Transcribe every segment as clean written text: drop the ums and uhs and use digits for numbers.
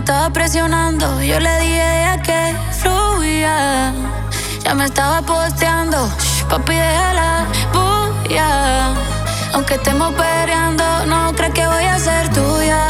estaba presionando, yo le dije a que fluya. Ya me estaba posteando, papi déjala bulla. Aunque estemos peleando, no crees que voy a ser tuya.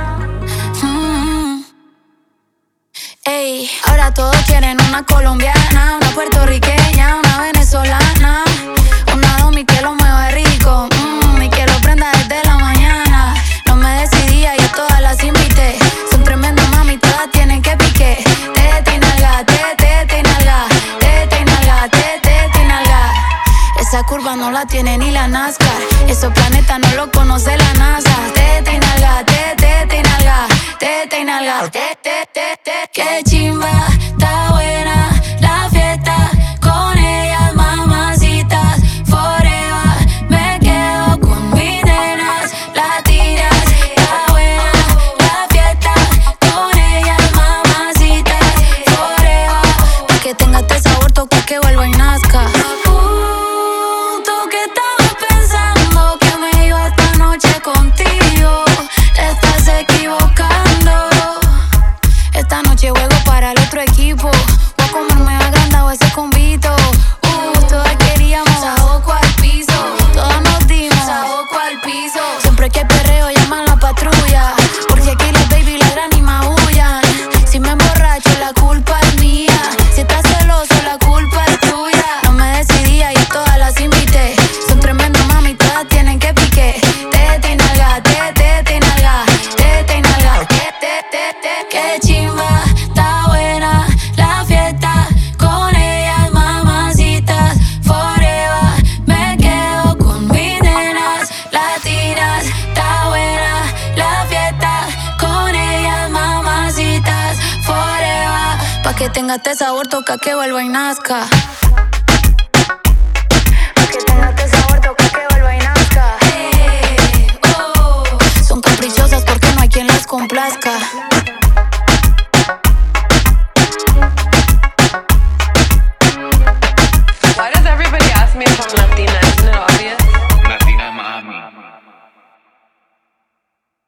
Ey, ahora todos quieren una colombiana, una puertorriqueña, una venezolana, una domi que lo mueva rico, y que lo prenda desde la mañana. No me decidía, yo todas las invité. Son tremendas mami, todas tienen que pique. Tete y nalga, tete y nalga, tete y nalga, tete y nalga. Esa curva no la tiene ni la NASCAR. Esos planetas no lo conoce la NASA. Tete y nalga, tete y nalga, tete y nalga, qué chimba, está buena la fiesta. Con ellas mamacitas, forever me quedo con mis nenas. La tiras, está buena la fiesta. Con ellas mamacitas, forever. Pa' que tenga este sabor, toca que vuelva y nazca. ¿Tú qué estabas pensando? Que me iba esta noche contigo. Te estás equivocando. Esta noche juego para el otro equipo. Voy a comerme agrandado ese convito. Todas queríamos saboco al piso. Todas nos dimos saboco al piso. Siempre que hay perreo llaman la patrulla. Porque aquí las baby ladran y maullan. Si me emborracho la culpa es mía. Si estás celoso la culpa es tuya. No me decidía y todas las invité. Son tremendas mami, todas tienen que pique. Tete y nalga, tete y nalga, tete y nalga, qué chimba, está buena la fiesta. Con ellas mamacitas, forever me quedo con mis nenas. Latinas, está buena la fiesta. Con ellas mamacitas, forever. Pa' que tenga este sabor, toca que vuelva y nazca.